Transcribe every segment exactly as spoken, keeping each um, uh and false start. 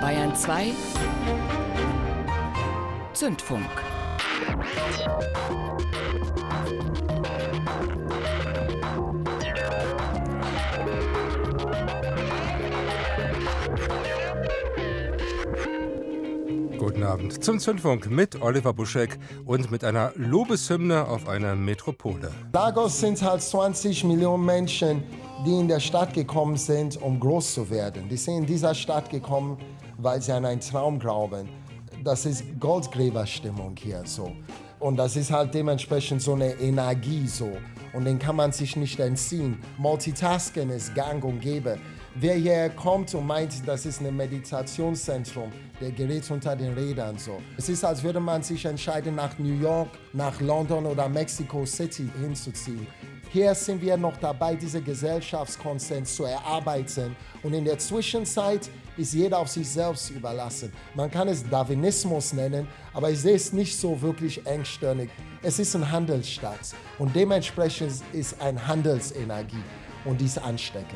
Bayern zwei Zündfunk. Guten Abend zum Zündfunk mit Oliver Buschek und mit einer Lobeshymne auf eine Metropole. Lagos sind halt zwanzig Millionen Menschen, die in der Stadt gekommen sind, um groß zu werden. Die sind in dieser Stadt gekommen, weil sie an einen Traum glauben. Das ist Goldgräberstimmung hier so. Und das ist halt dementsprechend so eine Energie so. Und den kann man sich nicht entziehen. Multitasking ist gang und gäbe. Wer hier kommt und meint, das ist ein Meditationszentrum, der gerät unter den Rädern so. Es ist, als würde man sich entscheiden, nach New York, nach London oder Mexico City hinzuziehen. Hier sind wir noch dabei, diese Gesellschaftskonsens zu erarbeiten. Und in der Zwischenzeit ist jeder auf sich selbst überlassen. Man kann es Darwinismus nennen, aber ich sehe es nicht so wirklich engstirnig. Es ist ein Handelsstaat und dementsprechend ist eine Handelsenergie und die ist ansteckend.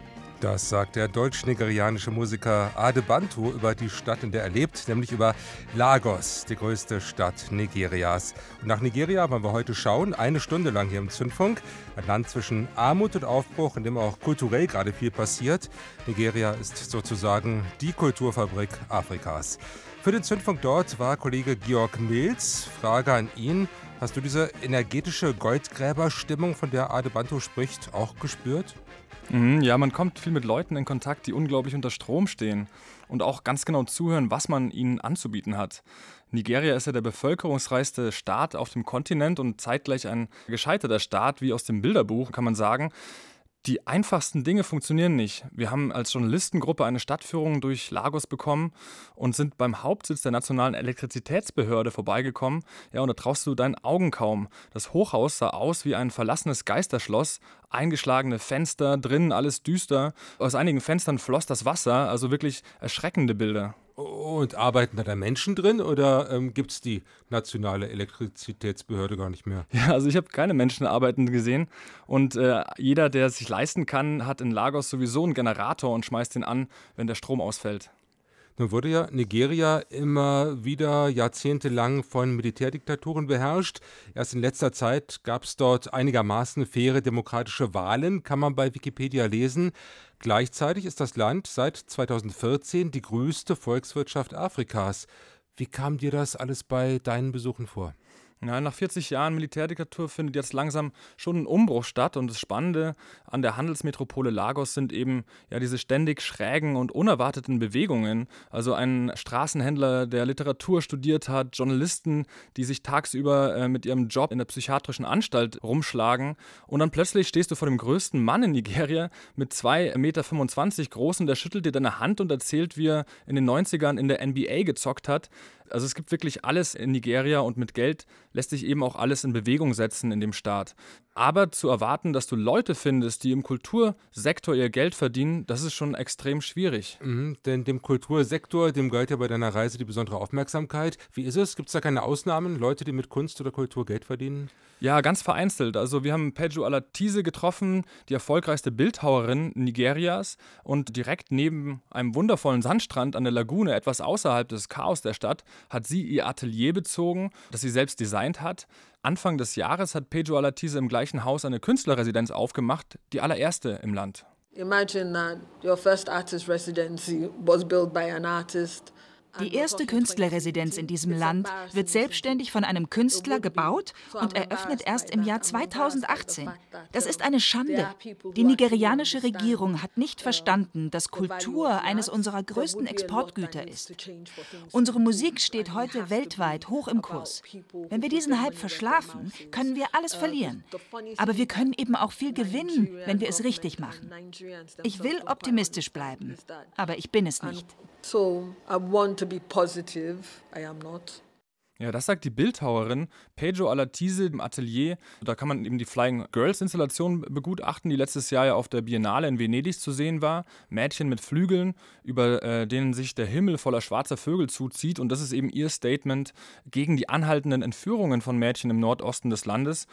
Das sagt der deutsch-nigerianische Musiker Adebantu über die Stadt, in der er lebt, nämlich über Lagos, die größte Stadt Nigerias. Und nach Nigeria wollen wir heute schauen, eine Stunde lang hier im Zündfunk. Ein Land zwischen Armut und Aufbruch, in dem auch kulturell gerade viel passiert. Nigeria ist sozusagen die Kulturfabrik Afrikas. Für den Zündfunk dort war Kollege Georg Milz. Frage an ihn: Hast du diese energetische Goldgräberstimmung, von der Adebantu spricht, auch gespürt? Ja, man kommt viel mit Leuten in Kontakt, die unglaublich unter Strom stehen und auch ganz genau zuhören, was man ihnen anzubieten hat. Nigeria ist ja der bevölkerungsreichste Staat auf dem Kontinent und zeitgleich ein gescheiterter Staat, wie aus dem Bilderbuch, kann man sagen. Die einfachsten Dinge funktionieren nicht. Wir haben als Journalistengruppe eine Stadtführung durch Lagos bekommen und sind beim Hauptsitz der Nationalen Elektrizitätsbehörde vorbeigekommen. Ja, und da traust du deinen Augen kaum. Das Hochhaus sah aus wie ein verlassenes Geisterschloss. Eingeschlagene Fenster, drinnen alles düster. Aus einigen Fenstern floss das Wasser, also wirklich erschreckende Bilder. Und arbeiten da da Menschen drin oder ähm, gibt es die nationale Elektrizitätsbehörde gar nicht mehr? Ja, also ich habe keine Menschen arbeiten gesehen und äh, jeder, der es sich leisten kann, hat in Lagos sowieso einen Generator und schmeißt ihn an, wenn der Strom ausfällt. Nun wurde ja Nigeria immer wieder jahrzehntelang von Militärdiktaturen beherrscht. Erst in letzter Zeit gab es dort einigermaßen faire demokratische Wahlen, kann man bei Wikipedia lesen. Gleichzeitig ist das Land seit zweitausendvierzehn die größte Volkswirtschaft Afrikas. Wie kam dir das alles bei deinen Besuchen vor? Ja, nach vierzig Jahren Militärdiktatur findet jetzt langsam schon ein Umbruch statt und das Spannende an der Handelsmetropole Lagos sind eben ja diese ständig schrägen und unerwarteten Bewegungen. Also ein Straßenhändler, der Literatur studiert hat, Journalisten, die sich tagsüber äh, mit ihrem Job in der psychiatrischen Anstalt rumschlagen und dann plötzlich stehst du vor dem größten Mann in Nigeria mit zwei Meter fünfundzwanzig groß und der schüttelt dir deine Hand und erzählt, wie er in den neunzigern in der N B A gezockt hat. Also es gibt wirklich alles in Nigeria und mit Geld lässt sich eben auch alles in Bewegung setzen in dem Staat. Aber zu erwarten, dass du Leute findest, die im Kultursektor ihr Geld verdienen, das ist schon extrem schwierig. Mhm, denn dem Kultursektor, dem gehört ja bei deiner Reise die besondere Aufmerksamkeit. Wie ist es? Gibt es da keine Ausnahmen? Leute, die mit Kunst oder Kultur Geld verdienen? Ja, ganz vereinzelt. Also wir haben Peju Alatise getroffen, die erfolgreichste Bildhauerin Nigerias. Und direkt neben einem wundervollen Sandstrand an der Lagune, etwas außerhalb des Chaos der Stadt, hat sie ihr Atelier bezogen, das sie selbst designt hat. Anfang des Jahres hat Peju Alatise im gleichen Haus eine Künstlerresidenz aufgemacht, die allererste im Land. Imagine that your first artist residency was built by an artist. Die erste Künstlerresidenz in diesem Land wird selbstständig von einem Künstler gebaut und eröffnet erst im Jahr zweitausendachtzehn. Das ist eine Schande. Die nigerianische Regierung hat nicht verstanden, dass Kultur eines unserer größten Exportgüter ist. Unsere Musik steht heute weltweit hoch im Kurs. Wenn wir diesen Hype verschlafen, können wir alles verlieren. Aber wir können eben auch viel gewinnen, wenn wir es richtig machen. Ich will optimistisch bleiben, aber ich bin es nicht. So, I want to be positive. I am not. Ja, das sagt die Bildhauerin Peju Alatise im Atelier. Da kann man eben die Flying Girls Installation begutachten, die letztes Jahr ja auf der Biennale in Venedig zu sehen war. Mädchen mit Flügeln, über äh, denen sich der Himmel voller schwarzer Vögel zuzieht. Und das ist eben ihr Statement gegen die anhaltenden Entführungen von Mädchen im Nordosten des Landes.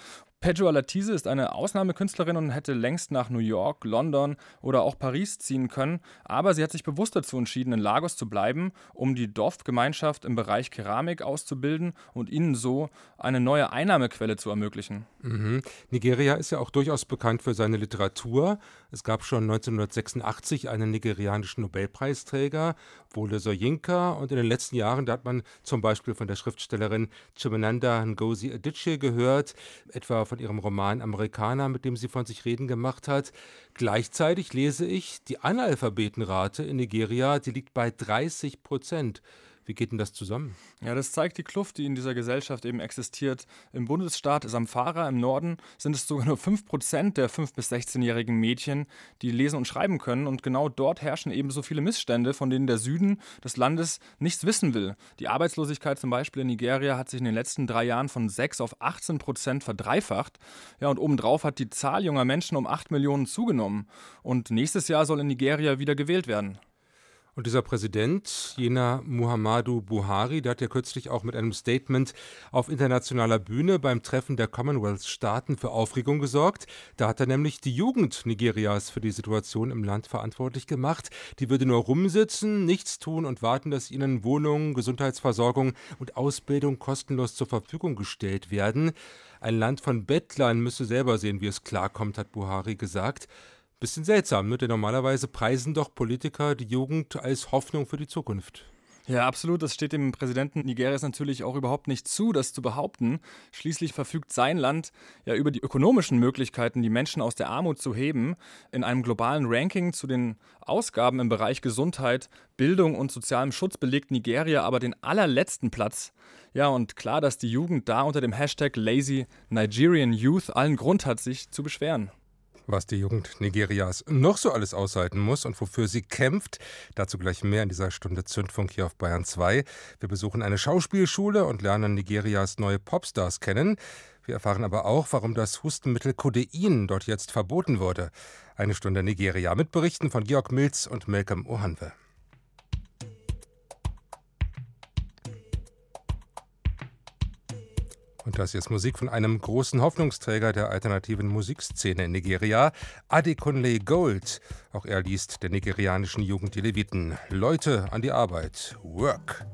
Pedro Alatise ist eine Ausnahmekünstlerin und hätte längst nach New York, London oder auch Paris ziehen können, aber sie hat sich bewusst dazu entschieden, in Lagos zu bleiben, um die Dorfgemeinschaft im Bereich Keramik auszubilden und ihnen so eine neue Einnahmequelle zu ermöglichen. Mhm. Nigeria ist ja auch durchaus bekannt für seine Literatur. Es gab schon neunzehnhundertsechsundachtzig einen nigerianischen Nobelpreisträger, Wole Soyinka, und in den letzten Jahren, da hat man zum Beispiel von der Schriftstellerin Chimamanda Ngozi Adichie gehört, etwa von ihrem Roman Amerikaner, mit dem sie von sich reden gemacht hat. Gleichzeitig lese ich, die Analphabetenrate in Nigeria, die liegt bei dreißig Prozent. Wie geht denn das zusammen? Ja, das zeigt die Kluft, die in dieser Gesellschaft eben existiert. Im Bundesstaat Zamfara im Norden sind es sogar nur fünf Prozent der fünf- bis sechzehnjährigen Mädchen, die lesen und schreiben können. Und genau dort herrschen eben so viele Missstände, von denen der Süden des Landes nichts wissen will. Die Arbeitslosigkeit zum Beispiel in Nigeria hat sich in den letzten drei Jahren von sechs auf achtzehn Prozent verdreifacht. Ja, und obendrauf hat die Zahl junger Menschen um acht Millionen zugenommen. Und nächstes Jahr soll in Nigeria wieder gewählt werden. Und dieser Präsident, jener Muhammadu Buhari, der hat ja kürzlich auch mit einem Statement auf internationaler Bühne beim Treffen der Commonwealth-Staaten für Aufregung gesorgt. Da hat er nämlich die Jugend Nigerias für die Situation im Land verantwortlich gemacht. Die würde nur rumsitzen, nichts tun und warten, dass ihnen Wohnungen, Gesundheitsversorgung und Ausbildung kostenlos zur Verfügung gestellt werden. Ein Land von Bettlern müsse selber sehen, wie es klarkommt, hat Buhari gesagt. Bisschen seltsam, ne? Denn normalerweise preisen doch Politiker die Jugend als Hoffnung für die Zukunft. Ja, absolut. Das steht dem Präsidenten Nigerias natürlich auch überhaupt nicht zu, das zu behaupten. Schließlich verfügt sein Land ja über die ökonomischen Möglichkeiten, die Menschen aus der Armut zu heben. In einem globalen Ranking zu den Ausgaben im Bereich Gesundheit, Bildung und sozialem Schutz belegt Nigeria aber den allerletzten Platz. Ja, und klar, dass die Jugend da unter dem Hashtag Lazy Nigerian Youth allen Grund hat, sich zu beschweren. Was die Jugend Nigerias noch so alles aushalten muss und wofür sie kämpft, dazu gleich mehr in dieser Stunde Zündfunk hier auf Bayern zwei. Wir besuchen eine Schauspielschule und lernen Nigerias neue Popstars kennen. Wir erfahren aber auch, warum das Hustenmittel Codein dort jetzt verboten wurde. Eine Stunde Nigeria mit Berichten von Georg Milz und Malcolm Ohanwe. Und das hier ist Musik von einem großen Hoffnungsträger der alternativen Musikszene in Nigeria, Adekunle Gold. Auch er liest der nigerianischen Jugend die Leviten. Leute an die Arbeit. Work.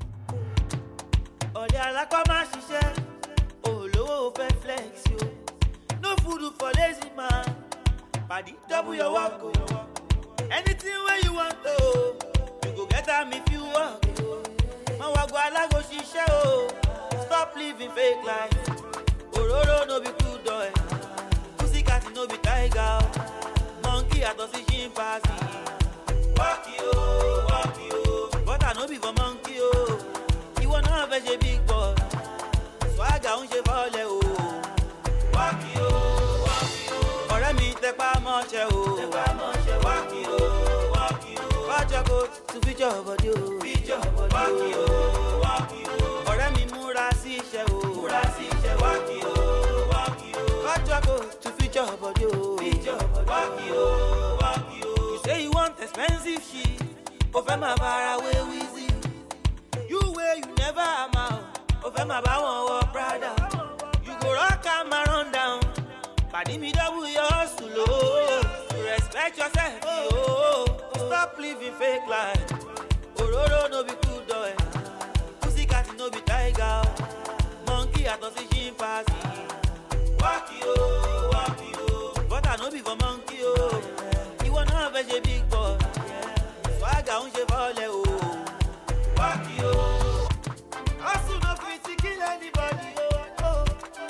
Stop living fake life. Ororo no be good boy. Pussycat no be tiger. Monkey at us chimpanzee. Walk you, walk you. But I no be for monkey oh. You wanna have a big boy. Swagger on she volley oh. Walk you, walk you. Ọ̀rẹ́ mi tẹpá mọ́ṣẹ́ o. Tẹpá mọ́ṣẹ́ walk you, walk you. Watch your coat to feature your body oh. Feature your body walk you, walk you. Ọ̀rẹ́ mi múra sí iṣẹ́ o. Múra sí iṣẹ́ walk you, walk you. Watch your coat to feature your body oh. Feature your body walk you, walk you. You say you want expensive shit. O fẹ́ máa bára wé wíìzì. You way you never amount. O fẹ́ máa bá wọn wọ Prada. You go rock am and run down. Pàdé mi double your hustle oh. You respect yourself oh. Stop living fake life. Ororo no be good boy. Pussycat no be tiger. Monkey at us chimpanzee. Walk you, walk you. But I no be for monkey oh. You wanna have a big boy. Swagger on she volley oh. Walk you. Hustle no fit to kill anybody oh.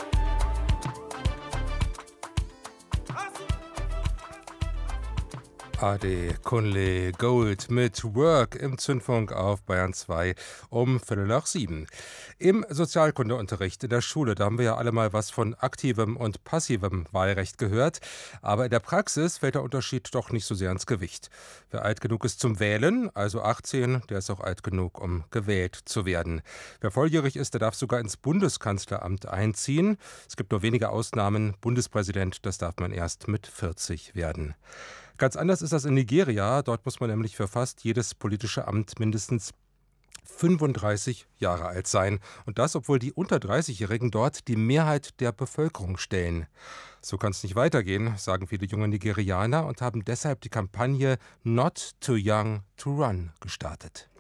Adekunle Gold mit Work im Zündfunk auf Bayern zwei um Viertel nach sieben. Im Sozialkundeunterricht in der Schule, da haben wir ja alle mal was von aktivem und passivem Wahlrecht gehört. Aber in der Praxis fällt der Unterschied doch nicht so sehr ins Gewicht. Wer alt genug ist zum Wählen, also achtzehn, der ist auch alt genug, um gewählt zu werden. Wer volljährig ist, der darf sogar ins Bundeskanzleramt einziehen. Es gibt nur wenige Ausnahmen. Bundespräsident, das darf man erst mit vierzig werden. Ganz anders ist das in Nigeria. Dort muss man nämlich für fast jedes politische Amt mindestens fünfunddreißig Jahre alt sein. Und das, obwohl die unter dreißigjährigen dort die Mehrheit der Bevölkerung stellen. So kann es nicht weitergehen, sagen viele junge Nigerianer und haben deshalb die Kampagne Not Too Young to Run gestartet.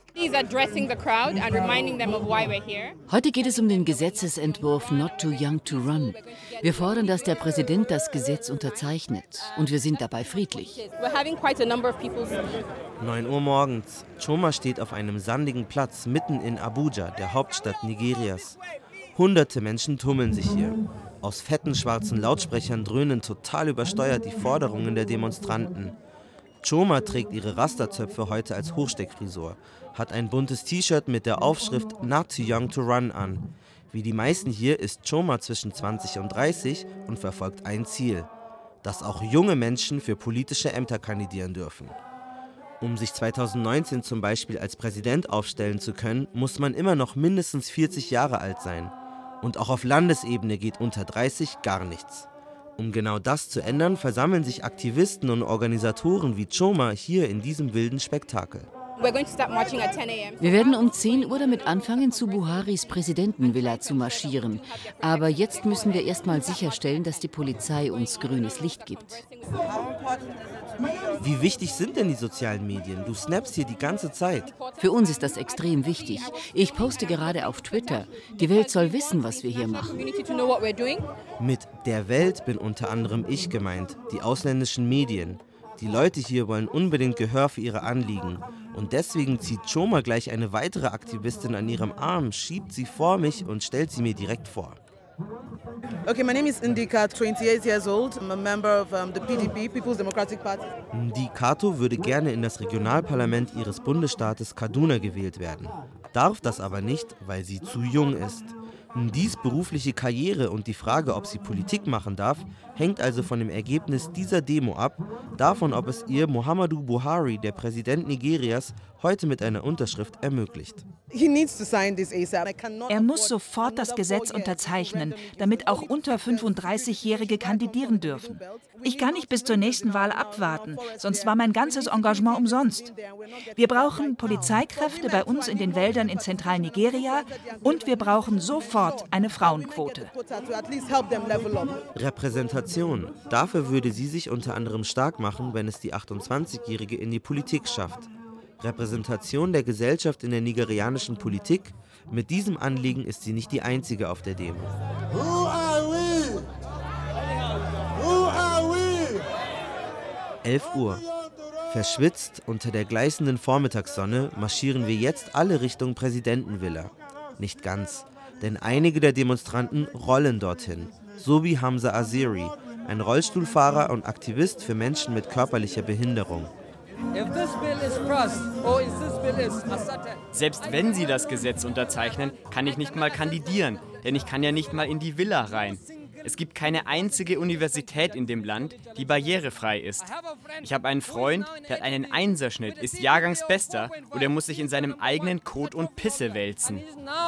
Heute geht es um den Gesetzesentwurf Not Too Young to Run. Wir fordern, dass der Präsident das Gesetz unterzeichnet. Und wir sind dabei friedlich. neun Uhr morgens. Choma steht auf einem sandigen Platz mitten in Abuja, der Hauptstadt Nigerias. Hunderte Menschen tummeln sich hier. Aus fetten schwarzen Lautsprechern dröhnen total übersteuert die Forderungen der Demonstranten. Choma trägt ihre Rasterzöpfe heute als Hochsteckfrisur, hat ein buntes T-Shirt mit der Aufschrift Not Too Young to Run an. Wie die meisten hier ist Choma zwischen zwanzig und dreißig und verfolgt ein Ziel: dass auch junge Menschen für politische Ämter kandidieren dürfen. Um sich zweitausendneunzehn zum Beispiel als Präsident aufstellen zu können, muss man immer noch mindestens vierzig Jahre alt sein. Und auch auf Landesebene geht unter dreißig gar nichts. Um genau das zu ändern, versammeln sich Aktivisten und Organisatoren wie Choma hier in diesem wilden Spektakel. Wir werden um zehn Uhr damit anfangen, zu Buharis Präsidentenvilla zu marschieren. Aber jetzt müssen wir erst mal sicherstellen, dass die Polizei uns grünes Licht gibt. Wie wichtig sind denn die sozialen Medien? Du snappst hier die ganze Zeit. Für uns ist das extrem wichtig. Ich poste gerade auf Twitter. Die Welt soll wissen, was wir hier machen. Mit der Welt bin unter anderem ich gemeint, die ausländischen Medien. Die Leute hier wollen unbedingt Gehör für ihre Anliegen. Und deswegen zieht Choma gleich eine weitere Aktivistin an ihrem Arm, schiebt sie vor mich und stellt sie mir direkt vor. Okay, my name is Ndika, twenty-eight years old. I'm a member of um, the P D P, People's Democratic Party. Ndikato würde gerne in das Regionalparlament ihres Bundesstaates Kaduna gewählt werden. Darf das aber nicht, weil sie zu jung ist. Ndis berufliche Karriere und die Frage, ob sie Politik machen darf, hängt also von dem Ergebnis dieser Demo ab, davon, ob es ihr Muhammadu Buhari, der Präsident Nigerias, heute mit einer Unterschrift ermöglicht. Er muss sofort das Gesetz unterzeichnen, damit auch unter fünfunddreißigjährige kandidieren dürfen. Ich kann nicht bis zur nächsten Wahl abwarten, sonst war mein ganzes Engagement umsonst. Wir brauchen Polizeikräfte bei uns in den Wäldern in Zentralnigeria und wir brauchen sofort eine Frauenquote. Repräsentation. Dafür würde sie sich unter anderem stark machen, wenn es die achtundzwanzigjährige in die Politik schafft. Repräsentation der Gesellschaft in der nigerianischen Politik. Mit diesem Anliegen ist sie nicht die einzige auf der Demo. Who are we? Who are we? elf Uhr. Verschwitzt unter der gleißenden Vormittagssonne marschieren wir jetzt alle Richtung Präsidentenvilla. Nicht ganz, denn einige der Demonstranten rollen dorthin. So wie Hamza Aziri, ein Rollstuhlfahrer und Aktivist für Menschen mit körperlicher Behinderung. Selbst wenn sie das Gesetz unterzeichnen, kann ich nicht mal kandidieren, denn ich kann ja nicht mal in die Villa rein. Es gibt keine einzige Universität in dem Land, die barrierefrei ist. Ich habe einen Freund, der hat einen Einserschnitt, ist Jahrgangsbester und er muss sich in seinem eigenen Kot und Pisse wälzen.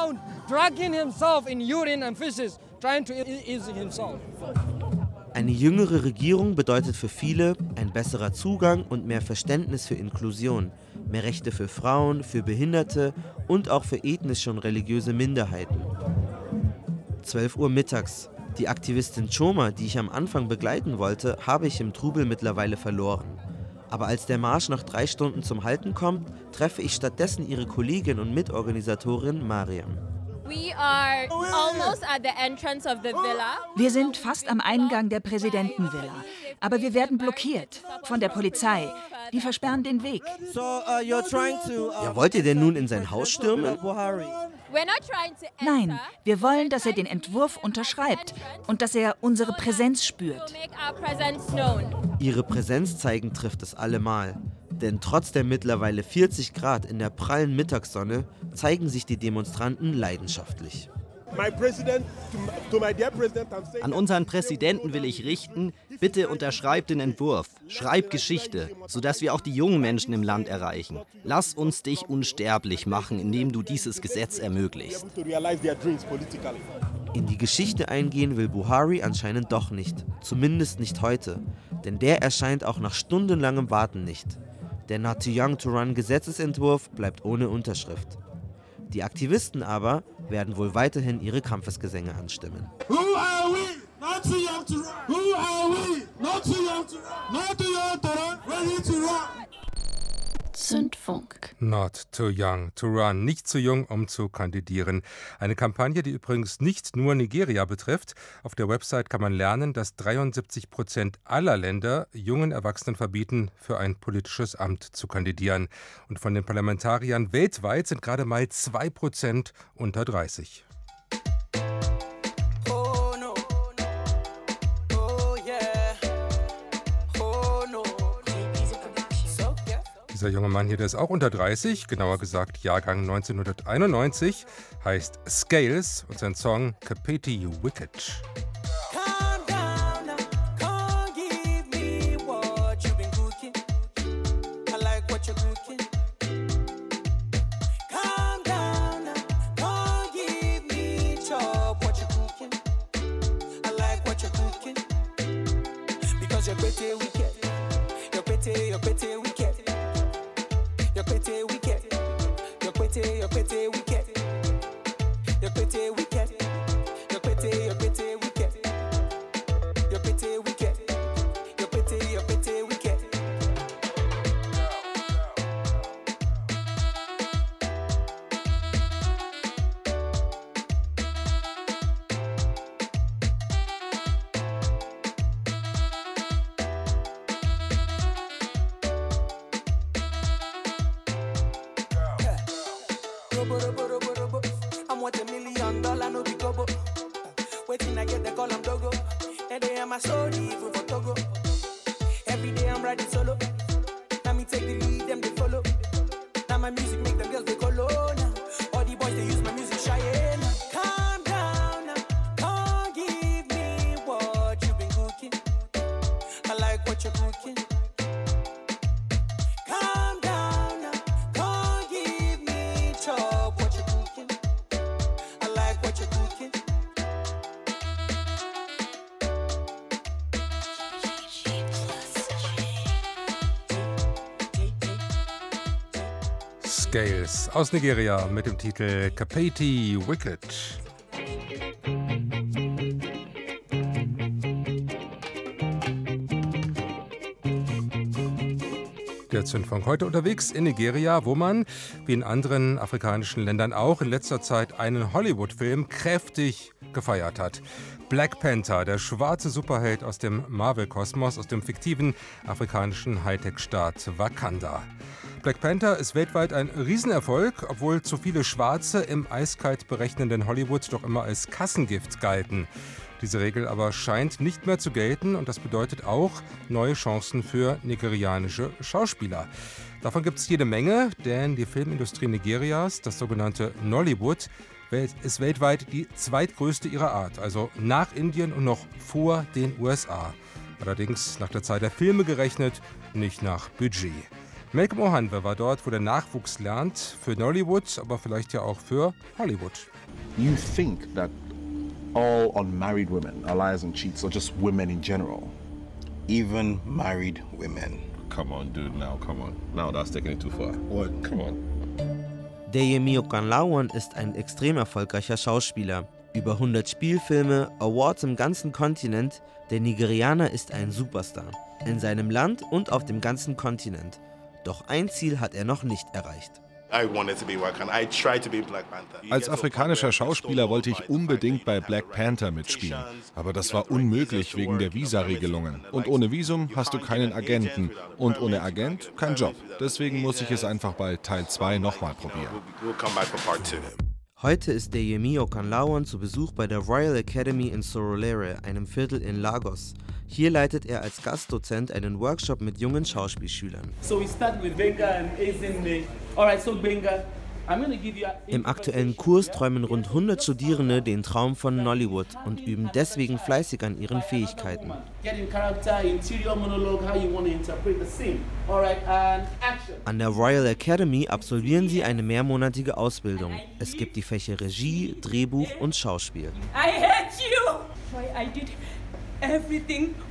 Eine jüngere Regierung bedeutet für viele ein besserer Zugang und mehr Verständnis für Inklusion, mehr Rechte für Frauen, für Behinderte und auch für ethnische und religiöse Minderheiten. zwölf Uhr mittags. Die Aktivistin Choma, die ich am Anfang begleiten wollte, habe ich im Trubel mittlerweile verloren. Aber als der Marsch nach drei Stunden zum Halten kommt, treffe ich stattdessen ihre Kollegin und Mitorganisatorin Mariam. Wir sind fast am Eingang der Präsidentenvilla, aber wir werden blockiert von der Polizei. Die versperren den Weg. Ja, wollt ihr denn nun in sein Haus stürmen? Nein, wir wollen, dass er den Entwurf unterschreibt und dass er unsere Präsenz spürt. Ihre Präsenz zeigen trifft es allemal. Denn trotz der mittlerweile vierzig Grad in der prallen Mittagssonne zeigen sich die Demonstranten leidenschaftlich. An unseren Präsidenten will ich richten, bitte unterschreib den Entwurf, schreib Geschichte, sodass wir auch die jungen Menschen im Land erreichen. Lass uns dich unsterblich machen, indem du dieses Gesetz ermöglichst. In die Geschichte eingehen will Buhari anscheinend doch nicht, zumindest nicht heute, denn der erscheint auch nach stundenlangem Warten nicht. Der Not Too Young to Run Gesetzesentwurf bleibt ohne Unterschrift. Die Aktivisten aber werden wohl weiterhin ihre Kampfesgesänge anstimmen. Who are we? Not too young to run. Who are we? Not too young to run. Not too young to run. Ready to run. Zündfunk. Not too young to run. Nicht zu jung, um zu kandidieren. Eine Kampagne, die übrigens nicht nur Nigeria betrifft. Auf der Website kann man lernen, dass dreiundsiebzig Prozent aller Länder jungen Erwachsenen verbieten, für ein politisches Amt zu kandidieren. Und von den Parlamentariern weltweit sind gerade mal zwei Prozent unter dreißig. Dieser junge Mann hier, der ist auch unter dreißig, genauer gesagt Jahrgang neunzehnhunderteinundneunzig, heißt Scales und sein Song Kapeti Wicked. Scales aus Nigeria mit dem Titel Kapeti Wicked. Der Zündfunk heute unterwegs in Nigeria, wo man, wie in anderen afrikanischen Ländern auch, in letzter Zeit einen Hollywood-Film kräftig gefeiert hat. Black Panther, der schwarze Superheld aus dem Marvel-Kosmos, aus dem fiktiven afrikanischen Hightech-Staat Wakanda. Black Panther ist weltweit ein Riesenerfolg, obwohl zu viele Schwarze im eiskalt berechnenden Hollywood doch immer als Kassengift galten. Diese Regel aber scheint nicht mehr zu gelten und das bedeutet auch neue Chancen für nigerianische Schauspieler. Davon gibt es jede Menge, denn die Filmindustrie Nigerias, das sogenannte Nollywood, ist weltweit die zweitgrößte ihrer Art, also nach Indien und noch vor den U S A. Allerdings nach der Zahl der Filme gerechnet, nicht nach Budget. Malcolm Ohanwe war dort, wo der Nachwuchs lernt, für Nollywood, aber vielleicht ja auch für Hollywood. You think that all unmarried women are liars and cheats, or just women in general? Even married women. Come on, dude, now, come on. Now that's taking it too far. What? Come on. Deyemi Okanlawan ist ein extrem erfolgreicher Schauspieler. Über hundert Spielfilme, Awards im ganzen Kontinent. Der Nigerianer ist ein Superstar. In seinem Land und auf dem ganzen Kontinent. Doch ein Ziel hat er noch nicht erreicht. Als afrikanischer Schauspieler wollte ich unbedingt bei Black Panther mitspielen. Aber das war unmöglich wegen der Visaregelungen. Und ohne Visum hast du keinen Agenten. Und ohne Agent kein Job. Deswegen muss ich es einfach bei Teil zwei nochmal probieren. Heute ist Deyemi Okanlawan zu Besuch bei der Royal Academy in Surulere, einem Viertel in Lagos. Hier leitet er als Gastdozent einen Workshop mit jungen Schauspielschülern. Im aktuellen Kurs träumen rund hundert Studierende den Traum von Nollywood und üben deswegen fleißig an ihren Fähigkeiten. An der Royal Academy absolvieren sie eine mehrmonatige Ausbildung. Es gibt die Fächer Regie, Drehbuch und Schauspiel.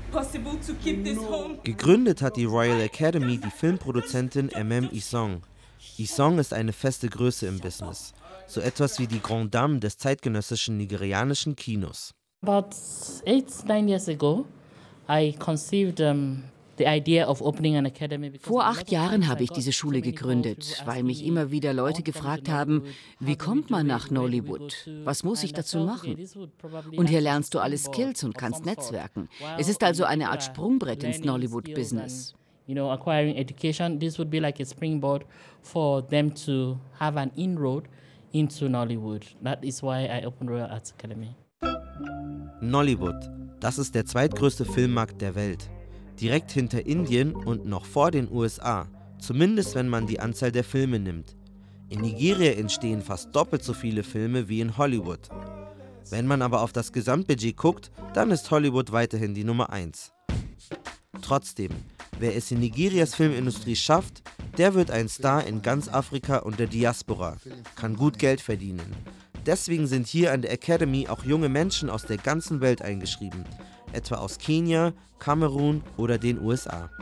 Gegründet hat die Royal Academy die Filmproduzentin M M Isong. Isong ist eine feste Größe im Business. So etwas wie die Grande Dame des zeitgenössischen nigerianischen Kinos. About eight, nine years ago, I conceived um, the idea of opening an academy. Vor acht Jahren habe ich diese Schule gegründet, weil mich immer wieder Leute gefragt haben, wie kommt man nach Nollywood? Was muss ich dazu machen? Und hier lernst du alle Skills und kannst netzwerken. Es ist also eine Art Sprungbrett ins Nollywood-Business. You know, acquiring education, this would be like a springboard for them to have an inroad into Nollywood. That is why I opened Royal Arts Academy. Nollywood, das ist der zweitgrößte Filmmarkt der Welt. Direkt hinter Indien und noch vor den U S A, zumindest wenn man die Anzahl der Filme nimmt. In Nigeria entstehen fast doppelt so viele Filme wie in Hollywood. Wenn man aber auf das Gesamtbudget guckt, dann ist Hollywood weiterhin die Nummer eins. Trotzdem, wer es in Nigerias Filmindustrie schafft, der wird ein Star in ganz Afrika und der Diaspora, kann gut Geld verdienen. Deswegen sind hier an der Academy auch junge Menschen aus der ganzen Welt eingeschrieben, etwa aus Kenia, Kamerun oder den U S A.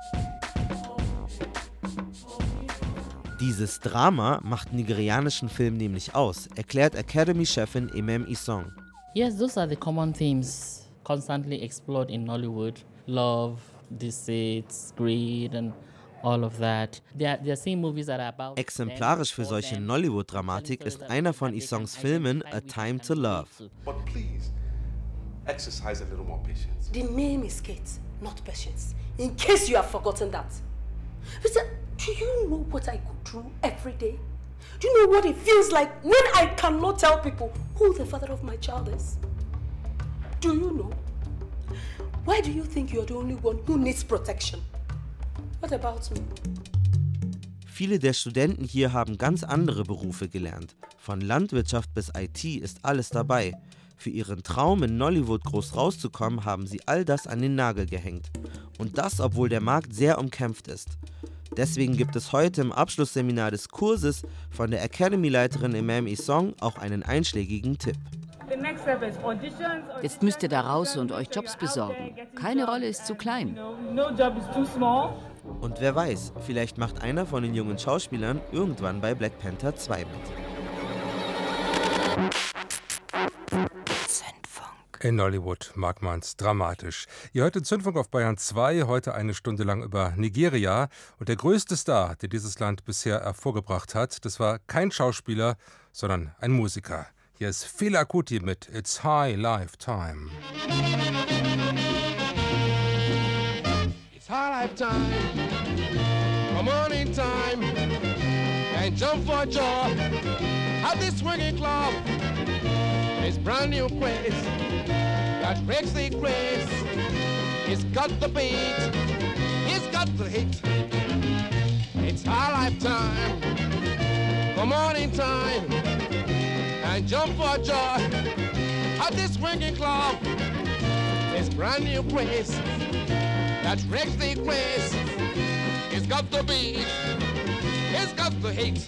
Dieses Drama macht nigerianischen Film nämlich aus, erklärt Academy-Chefin Emem Isong. Yes, those are the common themes constantly explored in Nollywood. Love, deceit, greed and all of that. There, there are same movies that are about. Exemplarisch für solche Nollywood-Dramatik ist einer von Isongs Filmen, A Time to Love. But please, exercise a little more patience. The name is Kate, not Patience. In case you have forgotten that. Mister, do you know what I go through every day? Do you know what it feels like when I cannot tell people who the father of my child is? Do you know? Why do you think you're the only one who needs protection? What about me? Viele der Studenten hier haben ganz andere Berufe gelernt. Von Landwirtschaft bis I T ist alles dabei. Für ihren Traum, in Nollywood groß rauszukommen, haben sie all das an den Nagel gehängt. Und das, obwohl der Markt sehr umkämpft ist. Deswegen gibt es heute im Abschlussseminar des Kurses von der Academy-Leiterin Emem Isong auch einen einschlägigen Tipp. Jetzt müsst ihr da raus und euch Jobs besorgen. Keine Rolle ist zu klein. Und wer weiß, vielleicht macht einer von den jungen Schauspielern irgendwann bei Black Panther zwei mit. In Nollywood mag man's dramatisch. Ihr hört den Zündfunk auf Bayern zwei, heute eine Stunde lang über Nigeria. Und der größte Star, der dieses Land bisher hervorgebracht hat, das war kein Schauspieler, sondern ein Musiker. Hier ist Fela Kuti mit It's High Life Time. It's high life time, come on in time, and jump for joy at this swinging club. It's brand new craze that breaks the grace. It's got the beat, it's got the hit. It's high life time, come on in time, and jump for joy at this swinging club. It's brand new craze that breaks the grace. It's got the beat, it's got the hit.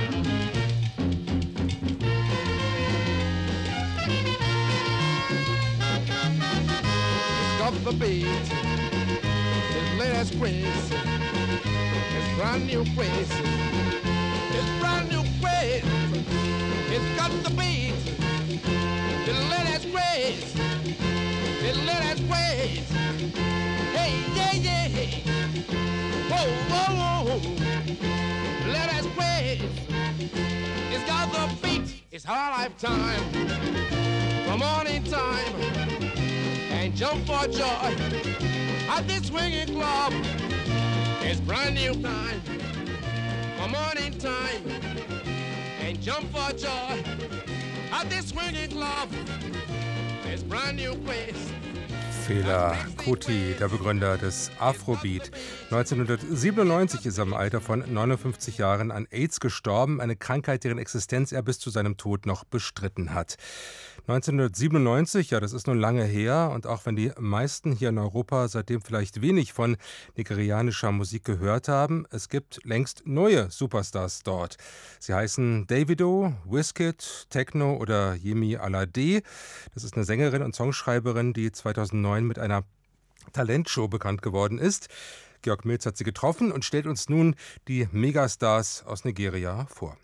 It's got the beat, it's latest craze. It's brand new craze. It's brand new craze. It's got the beat, the latest craze. The latest craze. Hey, yeah, yeah. Whoa, whoa, whoa. Latest craze. It's got the beat. It's our lifetime. Come on in time and jump for joy at this swinging club. It's brand new time. Come on in time and jump for joy at this swinging club. It's brand new place. Fela Kuti, der Begründer des Afrobeat. neunzehnhundertsiebenundneunzig ist er im Alter von neunundfünfzig Jahren an AIDS gestorben, eine Krankheit, deren Existenz er bis zu seinem Tod noch bestritten hat. neunzehnhundertsiebenundneunzig, ja, das ist nun lange her, und auch wenn die meisten hier in Europa seitdem vielleicht wenig von nigerianischer Musik gehört haben, es gibt längst neue Superstars dort. Sie heißen Davido, Wizkid, Tekno oder Yemi Alade. Das ist eine Sängerin und Songschreiberin, die zweitausendneun mit einer Talentshow bekannt geworden ist. Georg Milz hat sie getroffen und stellt uns nun die Megastars aus Nigeria vor.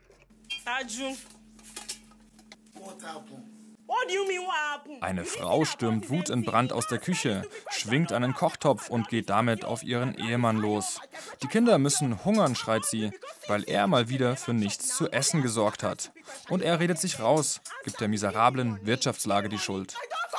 Eine Frau stürmt wutentbrannt aus der Küche, schwingt einen Kochtopf und geht damit auf ihren Ehemann los. Die Kinder müssen hungern, schreit sie, weil er mal wieder für nichts zu essen gesorgt hat. Und er redet sich raus, gibt der miserablen Wirtschaftslage die Schuld.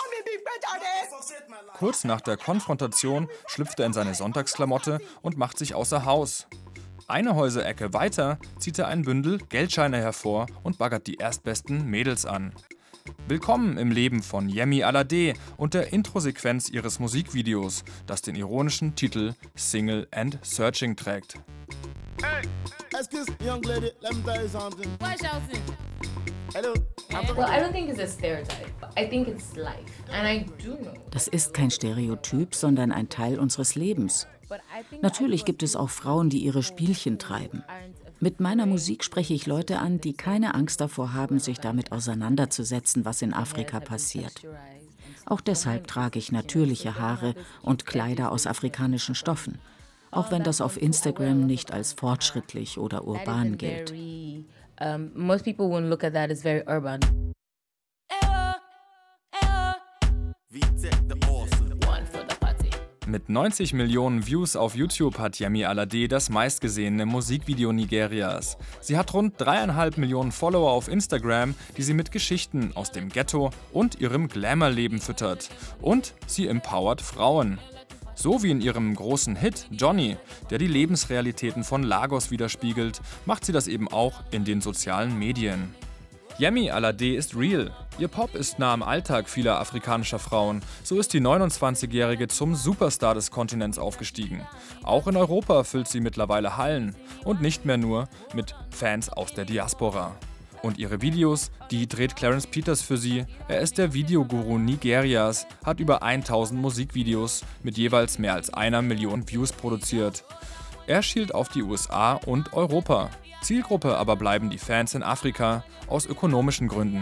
Kurz nach der Konfrontation schlüpft er in seine Sonntagsklamotte und macht sich außer Haus. Eine Häuserecke weiter zieht er ein Bündel Geldscheine hervor und baggert die erstbesten Mädels an. Willkommen im Leben von Yemi Alade und der Introsequenz ihres Musikvideos, das den ironischen Titel Single and Searching trägt. Hey, excuse young lady, let me tell you something. Why shouting? Hello. Well, I don't think it's a stereotype. I think it's life. And I do know. Das ist kein Stereotyp, sondern ein Teil unseres Lebens. Natürlich gibt es auch Frauen, die ihre Spielchen treiben. Mit meiner Musik spreche ich Leute an, die keine Angst davor haben, sich damit auseinanderzusetzen, was in Afrika passiert. Auch deshalb trage ich natürliche Haare und Kleider aus afrikanischen Stoffen, auch wenn das auf Instagram nicht als fortschrittlich oder urban gilt. Most people won't look at that as very urban. Mit neunzig Millionen Views auf YouTube hat Yemi Alade das meistgesehene Musikvideo Nigerias. Sie hat rund dreieinhalb Millionen Follower auf Instagram, die sie mit Geschichten aus dem Ghetto und ihrem Glamour-Leben füttert. Und sie empowert Frauen. So wie in ihrem großen Hit Johnny, der die Lebensrealitäten von Lagos widerspiegelt, macht sie das eben auch in den sozialen Medien. Yemi Alade ist real. Ihr Pop ist nah am Alltag vieler afrikanischer Frauen. So ist die neunundzwanzigjährige zum Superstar des Kontinents aufgestiegen. Auch in Europa füllt sie mittlerweile Hallen. Und nicht mehr nur mit Fans aus der Diaspora. Und ihre Videos, die dreht Clarence Peters für sie. Er ist der Videoguru Nigerias, hat über tausend Musikvideos mit jeweils mehr als einer Million Views produziert. Er schielt auf die U S A und Europa. Zielgruppe aber bleiben die Fans in Afrika, aus ökonomischen Gründen.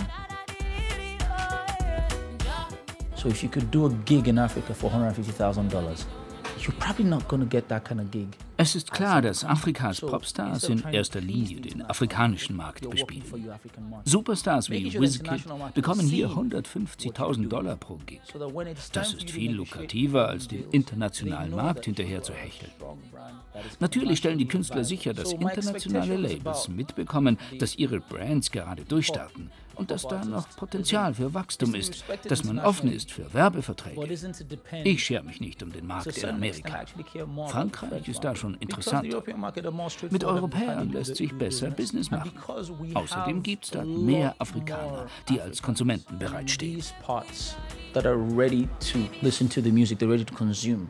So if you could do a gig in Africa for one hundred fifty thousand dollars, you're probably not going to get that kind of gig. Es ist klar, dass Afrikas Popstars in erster Linie den afrikanischen Markt bespielen. Superstars wie Wizkid bekommen hier hundertfünfzigtausend Dollar pro Gig. Das ist viel lukrativer, als den internationalen Markt hinterher zu hecheln. Natürlich stellen die Künstler sicher, dass internationale Labels mitbekommen, dass ihre Brands gerade durchstarten und dass da noch Potenzial für Wachstum ist, dass man offen ist für Werbeverträge. Ich schere mich nicht um den Markt in Amerika. Frankreich ist da schon interessant. Mit Europäern lässt sich besser Business machen. Außerdem gibt es da mehr Afrikaner, die als Konsumenten bereitstehen. That are ready to listen to the music, they're ready to consume.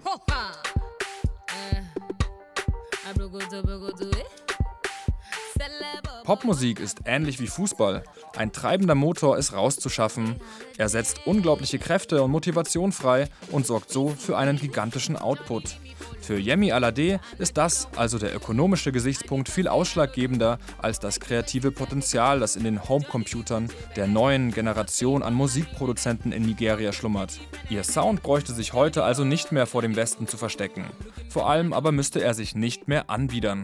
Popmusik ist ähnlich wie Fußball. Ein treibender Motor ist rauszuschaffen. Er setzt unglaubliche Kräfte und Motivation frei und sorgt so für einen gigantischen Output. Für Yemi Alade ist das, also der ökonomische Gesichtspunkt, viel ausschlaggebender als das kreative Potenzial, das in den Homecomputern der neuen Generation an Musikproduzenten in Nigeria schlummert. Ihr Sound bräuchte sich heute also nicht mehr vor dem Westen zu verstecken. Vor allem aber müsste er sich nicht mehr anbiedern.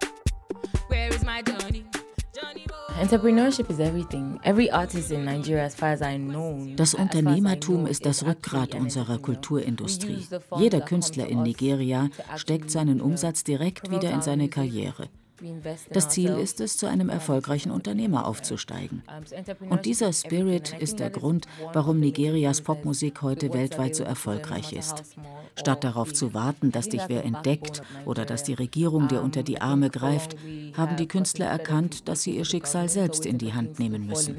Entrepreneurship is everything. Every artist in Nigeria, as far as I know. Das Unternehmertum ist das Rückgrat unserer Kulturindustrie. Jeder Künstler in Nigeria steckt seinen Umsatz direkt wieder in seine Karriere. Das Ziel ist es, zu einem erfolgreichen Unternehmer aufzusteigen. Und dieser Spirit ist der Grund, warum Nigerias Popmusik heute weltweit so erfolgreich ist. Statt darauf zu warten, dass dich wer entdeckt oder dass die Regierung dir unter die Arme greift, haben die Künstler erkannt, dass sie ihr Schicksal selbst in die Hand nehmen müssen.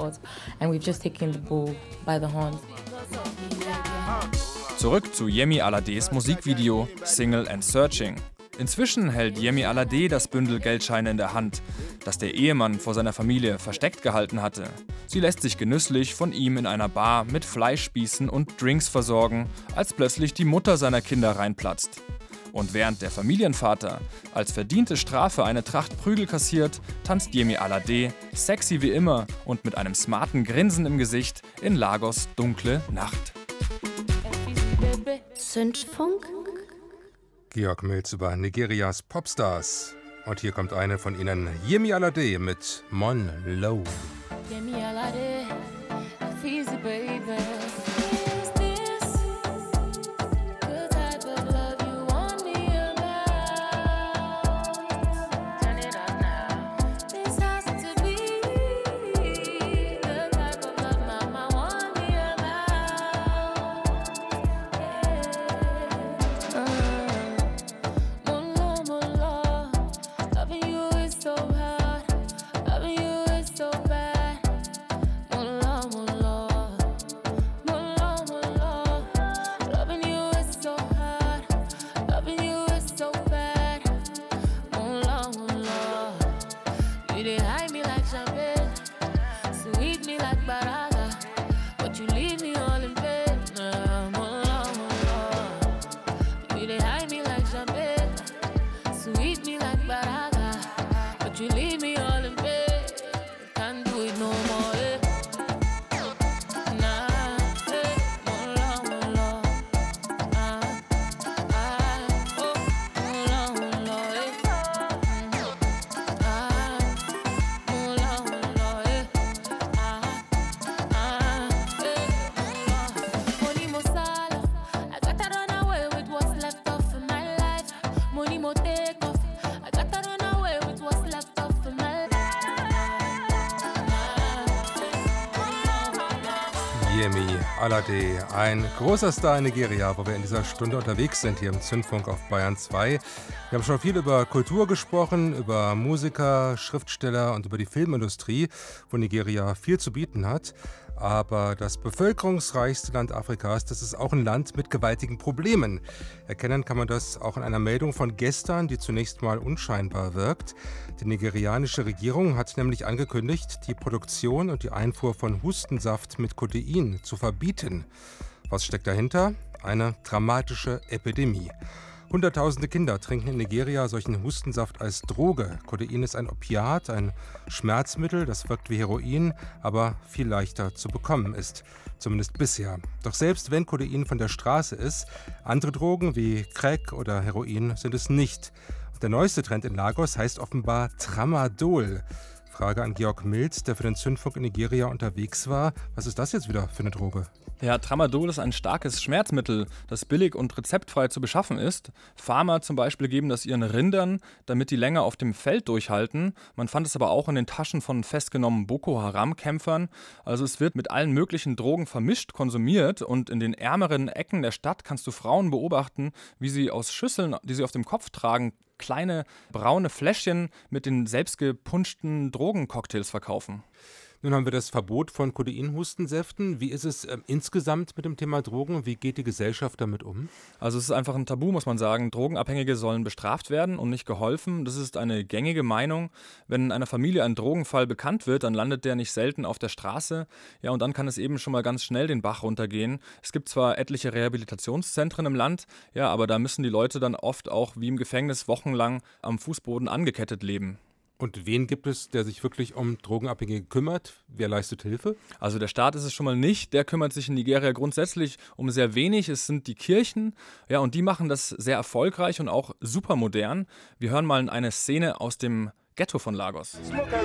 Zurück zu Yemi Alades Musikvideo Single and Searching. Inzwischen hält Yemi Alade das Bündel Geldscheine in der Hand, das der Ehemann vor seiner Familie versteckt gehalten hatte. Sie lässt sich genüsslich von ihm in einer Bar mit Fleischspießen und Drinks versorgen, als plötzlich die Mutter seiner Kinder reinplatzt. Und während der Familienvater als verdiente Strafe eine Tracht Prügel kassiert, tanzt Yemi Alade, sexy wie immer und mit einem smarten Grinsen im Gesicht, in Lagos dunkle Nacht. Zündfunk. Georg Mills über Nigerias Popstars. Und hier kommt eine von ihnen, Yemi Alade mit Mon Low. Yemi Alade, Fizi baby. Yemi Alade, ein großer Star in Nigeria, wo wir in dieser Stunde unterwegs sind, hier im Zündfunk auf Bayern zwei. Wir haben schon viel über Kultur gesprochen, über Musiker, Schriftsteller und über die Filmindustrie, wo Nigeria viel zu bieten hat. Aber das bevölkerungsreichste Land Afrikas, das ist auch ein Land mit gewaltigen Problemen. Erkennen kann man das auch in einer Meldung von gestern, die zunächst mal unscheinbar wirkt. Die nigerianische Regierung hat nämlich angekündigt, die Produktion und die Einfuhr von Hustensaft mit Codein zu verbieten. Was steckt dahinter? Eine dramatische Epidemie. Hunderttausende Kinder trinken in Nigeria solchen Hustensaft als Droge. Codein ist ein Opiat, ein Schmerzmittel, das wirkt wie Heroin, aber viel leichter zu bekommen ist. Zumindest bisher. Doch selbst wenn Codein von der Straße ist, andere Drogen wie Crack oder Heroin sind es nicht. Und der neueste Trend in Lagos heißt offenbar Tramadol. Frage an Georg Mills, der für den Zündfunk in Nigeria unterwegs war. Was ist das jetzt wieder für eine Droge? Ja, Tramadol ist ein starkes Schmerzmittel, das billig und rezeptfrei zu beschaffen ist. Farmer zum Beispiel geben das ihren Rindern, damit die länger auf dem Feld durchhalten. Man fand es aber auch in den Taschen von festgenommenen Boko Haram-Kämpfern. Also es wird mit allen möglichen Drogen vermischt, konsumiert und in den ärmeren Ecken der Stadt kannst du Frauen beobachten, wie sie aus Schüsseln, die sie auf dem Kopf tragen, kleine braune Fläschchen mit den selbstgepunschten Drogencocktails verkaufen. Nun haben wir das Verbot von Codein-Hustensäften. Wie ist es äh, insgesamt mit dem Thema Drogen? Wie geht die Gesellschaft damit um? Also es ist einfach ein Tabu, muss man sagen. Drogenabhängige sollen bestraft werden und nicht geholfen. Das ist eine gängige Meinung. Wenn in einer Familie ein Drogenfall bekannt wird, dann landet der nicht selten auf der Straße. Ja, und dann kann es eben schon mal ganz schnell den Bach runtergehen. Es gibt zwar etliche Rehabilitationszentren im Land, ja, aber da müssen die Leute dann oft auch wie im Gefängnis wochenlang am Fußboden angekettet leben. Und wen gibt es, der sich wirklich um Drogenabhängige kümmert? Wer leistet Hilfe? Also der Staat ist es schon mal nicht. Der kümmert sich in Nigeria grundsätzlich um sehr wenig. Es sind die Kirchen. Ja, und die machen das sehr erfolgreich und auch super modern. Wir hören mal eine Szene aus dem Ghetto von Lagos.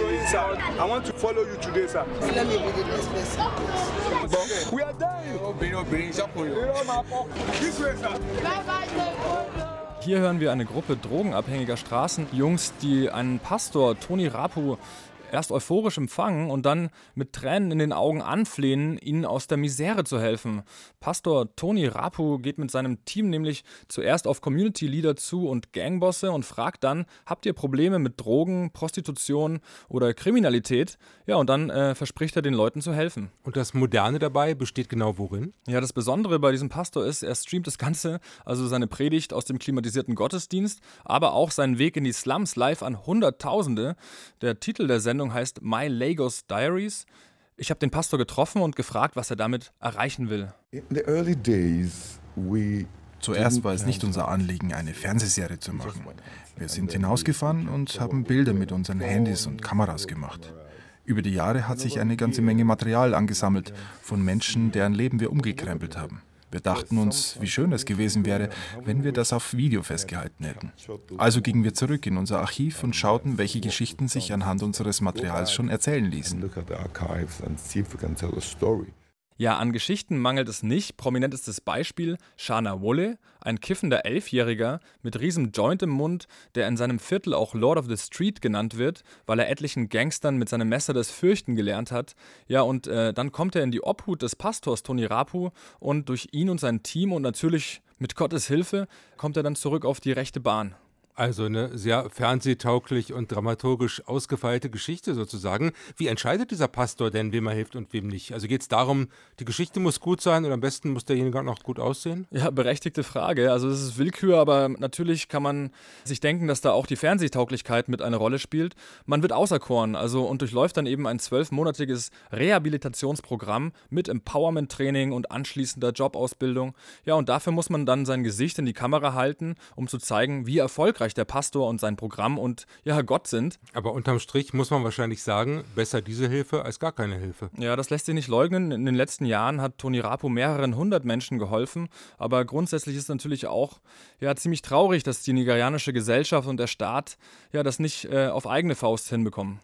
Hier hören wir eine Gruppe drogenabhängiger Straßenjungs, die einen Pastor, Tony Rapu, erst euphorisch empfangen und dann mit Tränen in den Augen anflehen, ihnen aus der Misere zu helfen. Pastor Tony Rapu geht mit seinem Team nämlich zuerst auf Community-Leader zu und Gangbosse und fragt dann, habt ihr Probleme mit Drogen, Prostitution oder Kriminalität? Ja, und dann äh, verspricht er den Leuten zu helfen. Und das Moderne dabei besteht genau worin? Ja, das Besondere bei diesem Pastor ist, er streamt das Ganze, also seine Predigt aus dem klimatisierten Gottesdienst, aber auch seinen Weg in die Slums live an Hunderttausende. Der Titel der Sendung heißt My Lagos Diaries. Ich habe den Pastor getroffen und gefragt, was er damit erreichen will. Zuerst war es nicht unser Anliegen, eine Fernsehserie zu machen. Wir sind hinausgefahren und haben Bilder mit unseren Handys und Kameras gemacht. Über die Jahre hat sich eine ganze Menge Material angesammelt von Menschen, deren Leben wir umgekrempelt haben. Wir dachten uns, wie schön es gewesen wäre, wenn wir das auf Video festgehalten hätten. Also gingen wir zurück in unser Archiv und schauten, welche Geschichten sich anhand unseres Materials schon erzählen ließen. Ja, an Geschichten mangelt es nicht. Prominentestes Beispiel Shana Wolle, ein kiffender Elfjähriger mit riesem Joint im Mund, der in seinem Viertel auch Lord of the Street genannt wird, weil er etlichen Gangstern mit seinem Messer das Fürchten gelernt hat. Ja, und äh, dann kommt er in die Obhut des Pastors Tony Rapu und durch ihn und sein Team und natürlich mit Gottes Hilfe kommt er dann zurück auf die rechte Bahn. Also eine sehr fernsehtauglich und dramaturgisch ausgefeilte Geschichte sozusagen. Wie entscheidet dieser Pastor denn, wem er hilft und wem nicht? Also geht es darum, die Geschichte muss gut sein und am besten muss derjenige auch noch gut aussehen? Ja, berechtigte Frage. Also das ist Willkür, aber natürlich kann man sich denken, dass da auch die Fernsehtauglichkeit mit eine Rolle spielt. Man wird auserkoren, also und durchläuft dann eben ein zwölfmonatiges Rehabilitationsprogramm mit Empowerment-Training und anschließender Jobausbildung. Ja, und dafür muss man dann sein Gesicht in die Kamera halten, um zu zeigen, wie erfolgreich der Pastor und sein Programm und ja Gott sind. Aber unterm Strich muss man wahrscheinlich sagen, besser diese Hilfe als gar keine Hilfe. Ja, das lässt sich nicht leugnen. In den letzten Jahren hat Tony Rapu mehreren hundert Menschen geholfen, aber grundsätzlich ist natürlich auch ja, ziemlich traurig, dass die nigerianische Gesellschaft und der Staat ja, das nicht äh, auf eigene Faust hinbekommen.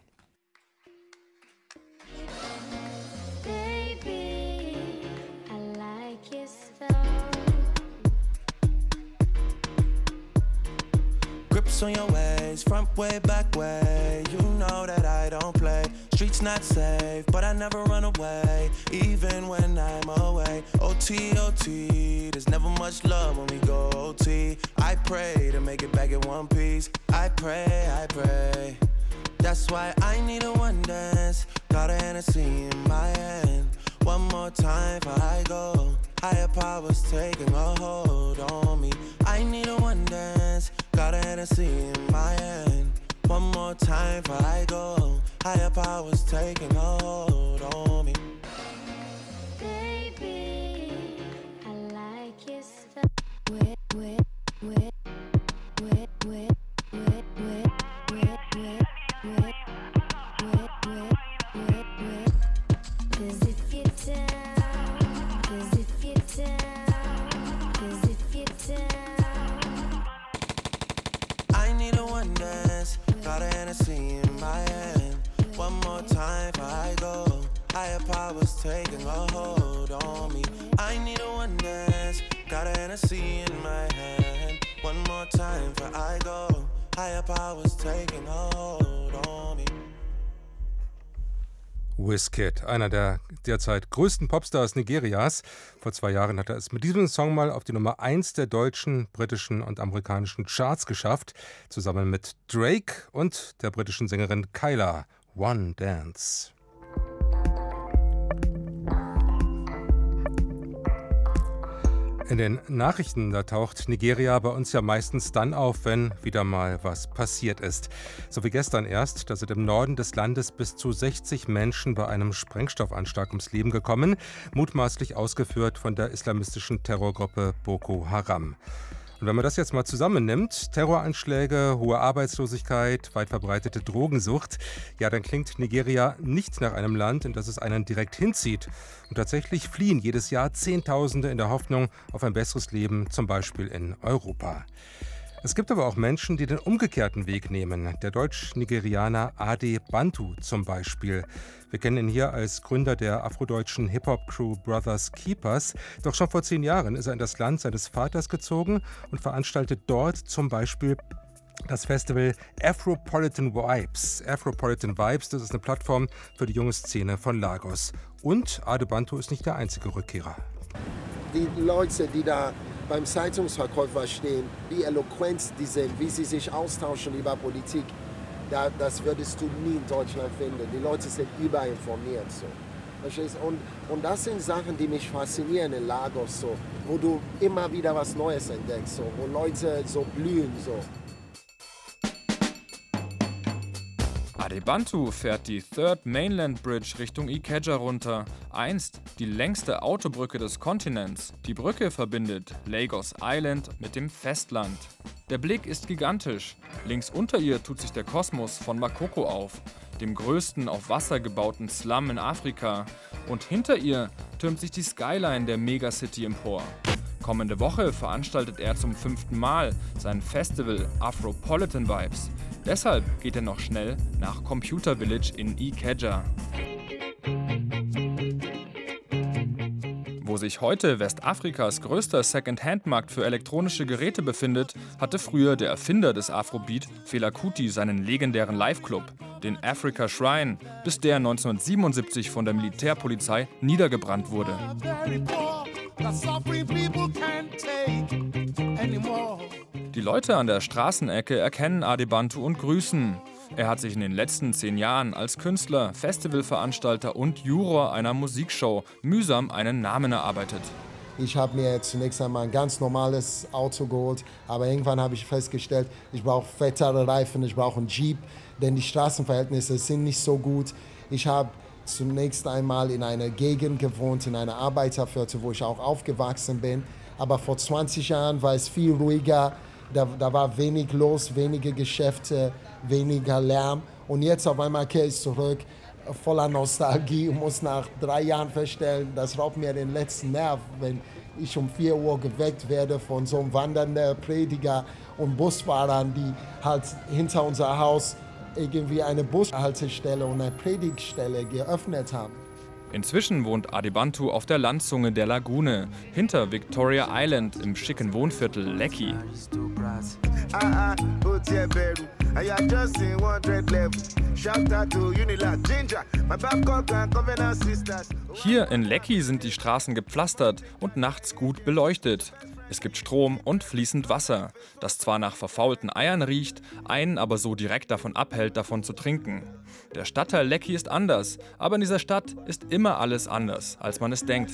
On your ways, front way, back way. You know that I don't play. Streets not safe, but I never run away, even when I'm away. O T, O T, there's never much love when we go O T. I pray to make it back in one piece. I pray, I pray. That's why I need a one dance. Got a Hennessy in my hand. One more time before I go. Higher powers taking a hold on me. I need a one dance. Got a Hennessy in my hand. One more time before I go. Higher powers taking a hold on me. Baby, I like your stuff. Wet, wet, wet, wet, wet, wet, wet, wet, wet, wet, wet, wet, wet, wet. 'Cause if you're down, 'cause if you're down, 'cause if you're down. I need a one dance. Got a Hennessy in my hand. One more time before I go. Higher powers taking a hold on me. I need a one dance. Got a Hennessy in my hand. One more time before I go. Higher powers taking a hold on me. Wizkid, einer der derzeit größten Popstars Nigerias. Vor zwei Jahren hat er es mit diesem Song mal auf die Nummer eins der deutschen, britischen und amerikanischen Charts geschafft, zusammen mit Drake und der britischen Sängerin Kyla, One Dance. In den Nachrichten, da taucht Nigeria bei uns ja meistens dann auf, wenn wieder mal was passiert ist. So wie gestern erst, da sind im Norden des Landes bis zu sechzig Menschen bei einem Sprengstoffanschlag ums Leben gekommen, mutmaßlich ausgeführt von der islamistischen Terrorgruppe Boko Haram. Und wenn man das jetzt mal zusammennimmt, Terroranschläge, hohe Arbeitslosigkeit, weit verbreitete Drogensucht, ja, dann klingt Nigeria nicht nach einem Land, in das es einen direkt hinzieht. Und tatsächlich fliehen jedes Jahr Zehntausende in der Hoffnung auf ein besseres Leben, zum Beispiel in Europa. Es gibt aber auch Menschen, die den umgekehrten Weg nehmen. Der Deutsch-Nigerianer Ade Bantu zum Beispiel. Wir kennen ihn hier als Gründer der afrodeutschen Hip-Hop-Crew Brothers Keepers. Doch schon vor zehn Jahren ist er in das Land seines Vaters gezogen und veranstaltet dort zum Beispiel das Festival Afropolitan Vibes. Afropolitan Vibes, das ist eine Plattform für die junge Szene von Lagos. Und Ade Bantu ist nicht der einzige Rückkehrer. Die Leute, die da beim Zeitungsverkäufer stehen, wie eloquent die sind, wie sie sich austauschen über Politik, da, das würdest du nie in Deutschland finden. Die Leute sind überinformiert. So. Und, und das sind Sachen, die mich faszinieren in Lagos, so, wo du immer wieder was Neues entdeckst, so, wo Leute so blühen. So. Ade Bantu fährt die Third Mainland Bridge Richtung Ikeja runter. Einst die längste Autobrücke des Kontinents. Die Brücke verbindet Lagos Island mit dem Festland. Der Blick ist gigantisch. Links unter ihr tut sich der Kosmos von Makoko auf, dem größten auf Wasser gebauten Slum in Afrika. Und hinter ihr türmt sich die Skyline der Megacity empor. Kommende Woche veranstaltet er zum fünften Mal sein Festival Afropolitan Vibes. Deshalb geht er noch schnell nach Computer Village in Ikeja. Wo sich heute Westafrikas größter Second-Hand-Markt für elektronische Geräte befindet, hatte früher der Erfinder des Afrobeat, Fela Kuti, seinen legendären Live-Club, den Africa Shrine, bis der neunzehnhundertsiebenundsiebzig von der Militärpolizei niedergebrannt wurde. Die Leute an der Straßenecke erkennen Adebantu und grüßen. Er hat sich in den letzten zehn Jahren als Künstler, Festivalveranstalter und Juror einer Musikshow mühsam einen Namen erarbeitet. Ich habe mir zunächst einmal ein ganz normales Auto geholt, aber irgendwann habe ich festgestellt, ich brauche fettere Reifen, ich brauche einen Jeep, denn die Straßenverhältnisse sind nicht so gut. Ich habe zunächst einmal in einer Gegend gewohnt, in einer Arbeiterviertel, wo ich auch aufgewachsen bin, aber vor zwanzig Jahren war es viel ruhiger. Da, da war wenig los, wenige Geschäfte, weniger Lärm. Und jetzt auf einmal kehre ich zurück, voller Nostalgie und muss nach drei Jahren feststellen, das raubt mir den letzten Nerv, wenn ich um vier Uhr geweckt werde von so einem wandernden Prediger und Busfahrern, die halt hinter unser Haus irgendwie eine Bushaltestelle und eine Predigtstelle geöffnet haben. Inzwischen wohnt Adebantu auf der Landzunge der Lagune, hinter Victoria Island im schicken Wohnviertel Lekki. Hier in Lekki sind die Straßen gepflastert und nachts gut beleuchtet. Es gibt Strom und fließend Wasser, das zwar nach verfaulten Eiern riecht, einen aber so direkt davon abhält, davon zu trinken. Der Stadtteil Lekki ist anders, aber in dieser Stadt ist immer alles anders, als man es denkt.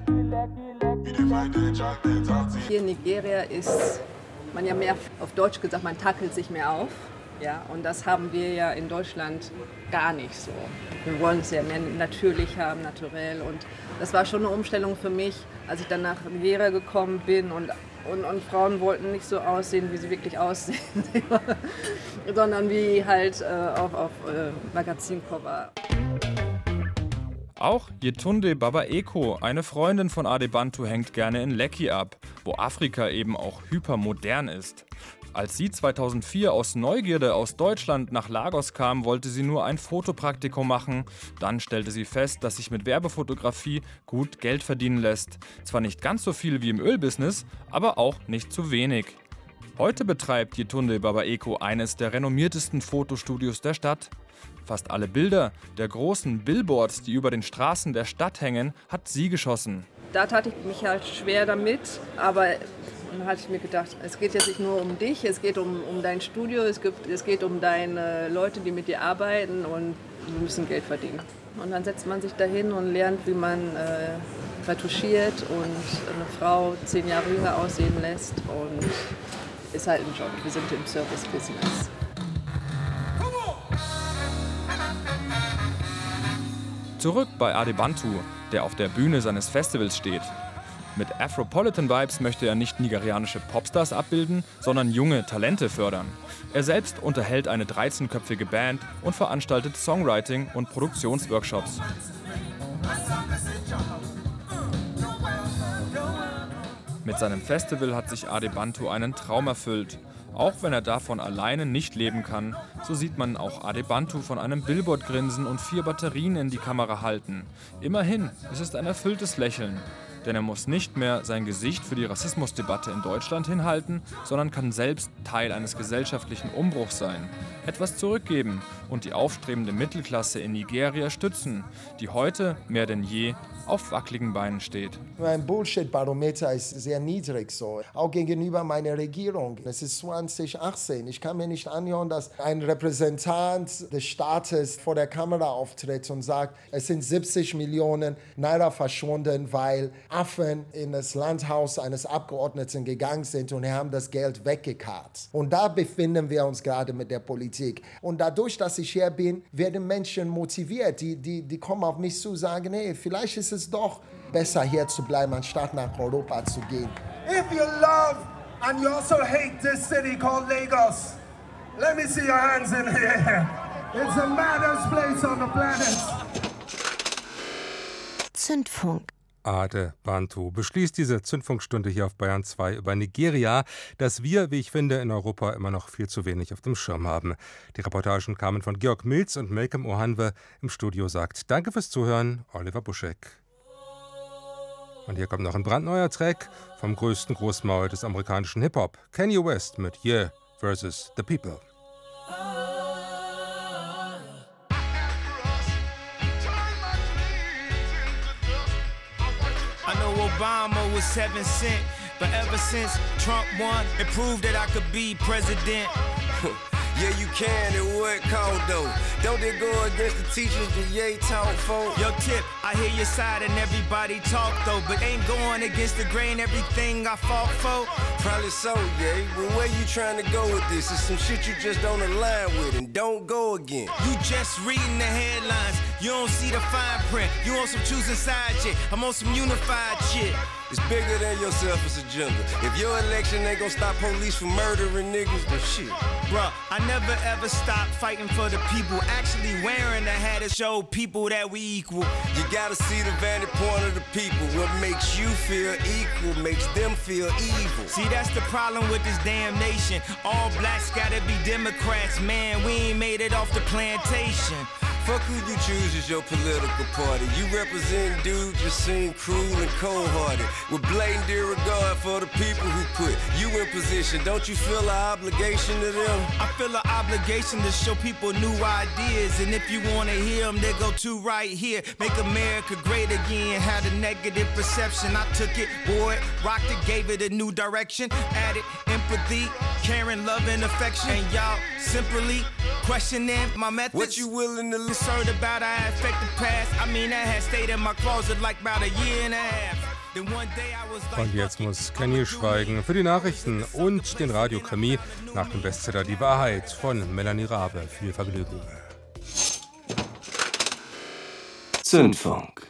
Hier in Nigeria ist man ja mehr, auf Deutsch gesagt, man tackelt sich mehr auf. Ja, und das haben wir ja in Deutschland gar nicht so. Wir wollen es ja mehr natürlich haben, naturell. Und das war schon eine Umstellung für mich, als ich dann nach Nigeria gekommen bin. Und, und, und Frauen wollten nicht so aussehen, wie sie wirklich aussehen, sondern wie halt äh, auch auf äh, Magazincover. Auch Yetunde Baba-Eko, eine Freundin von Adebantu, hängt gerne in Lekki ab, wo Afrika eben auch hypermodern ist. Als sie zweitausendvier aus Neugierde aus Deutschland nach Lagos kam, wollte sie nur ein Fotopraktikum machen. Dann stellte sie fest, dass sich mit Werbefotografie gut Geld verdienen lässt. Zwar nicht ganz so viel wie im Ölbusiness, aber auch nicht zu wenig. Heute betreibt Yetunde Baba-Eko eines der renommiertesten Fotostudios der Stadt. Fast alle Bilder der großen Billboards, die über den Straßen der Stadt hängen, hat sie geschossen. Da tat ich mich halt schwer damit, aber dann hatte ich mir gedacht, es geht jetzt nicht nur um dich, es geht um, um dein Studio, es, gibt, es geht um deine Leute, die mit dir arbeiten und wir müssen Geld verdienen. Und dann setzt man sich dahin und lernt, wie man äh, retuschiert und eine Frau zehn Jahre jünger aussehen lässt und ist halt ein Job, wir sind im Service-Business. Zurück bei Adebantu, der auf der Bühne seines Festivals steht. Mit Afropolitan Vibes möchte er nicht nigerianische Popstars abbilden, sondern junge Talente fördern. Er selbst unterhält eine dreizehnköpfige Band und veranstaltet Songwriting- und Produktionsworkshops. Mit seinem Festival hat sich Adebantu einen Traum erfüllt. Auch wenn er davon alleine nicht leben kann, so sieht man auch Adebantu von einem Billboard grinsen und vier Batterien in die Kamera halten. Immerhin, es ist ein erfülltes Lächeln. Denn er muss nicht mehr sein Gesicht für die Rassismusdebatte in Deutschland hinhalten, sondern kann selbst Teil eines gesellschaftlichen Umbruchs sein, etwas zurückgeben und die aufstrebende Mittelklasse in Nigeria stützen, die heute mehr denn je auf wackeligen Beinen steht. Mein Bullshit-Barometer ist sehr niedrig, so. Auch gegenüber meiner Regierung. Es ist zwanzig achtzehn. Ich kann mir nicht anhören, dass ein Repräsentant des Staates vor der Kamera auftritt und sagt, es sind siebzig Millionen Naira verschwunden, weil Affen in das Landhaus eines Abgeordneten gegangen sind und haben das Geld weggekarrt. Und da befinden wir uns gerade mit der Politik. Und dadurch, dass ich hier bin, werden Menschen motiviert. Die, die, die kommen auf mich zu und sagen, hey, vielleicht ist es doch besser, hier zu bleiben, anstatt nach Europa zu gehen. If you love and you also hate this city called Lagos, let me see your hands in here. It's the maddest place on the planet. Zündfunk. Ade Bantu beschließt diese Zündfunkstunde hier auf Bayern zwei über Nigeria, das wir, wie ich finde, in Europa immer noch viel zu wenig auf dem Schirm haben. Die Reportagen kamen von Georg Milz und Malcolm Ohanwe. Im Studio sagt Danke fürs Zuhören, Oliver Buschek. Und hier kommt noch ein brandneuer Track vom größten Großmaul des amerikanischen Hip-Hop, Kanye West mit Yeah versus The People. I know Obama was seven cent, but ever since Trump won, it proved that I could be president. Yeah, you can, it would count though. Don't they go against the teachers that Ye taught for? Yo, Tip, I hear your side and everybody talk though, but ain't going against the grain everything I fought for. Probably so, yeah. But where you trying to go with this? It's some shit you just don't align with, and don't go again. You just reading the headlines, you don't see the fine print. You on some choosing side shit, I'm on some unified shit. It's bigger than your selfish agenda. If your election ain't gonna stop police from murdering niggas, then shit. Bruh, I never ever stopped fighting for the people. Actually wearing the hat to show people that we equal. You gotta see the vantage point of the people. What makes you feel equal makes them feel evil. See, that's the problem with this damn nation. All blacks gotta be Democrats. Man, we ain't made it off the plantation. Fuck who you choose as your political party. You represent dudes just seem cruel and cold-hearted, with blatant disregard for the people who put you in position. Don't you feel an obligation to them? I feel an obligation to show people new ideas, and if you wanna hear them, they go to right here. Make America great again. Had a negative perception, I took it, wore it, rocked it, gave it a new direction. Added empathy, caring, love, and affection. And y'all simply questioning my methods. What you willing to listen? Concerned about how I affect the past. I mean, that had stayed in my closet like about a year and a half. Then one day I was like, und jetzt muss Kanye schweigen für die Nachrichten und den Radiokrimi nach dem Bestseller Die Wahrheit von Melanie Rabe. Viel Vergnügen. Zündfunk.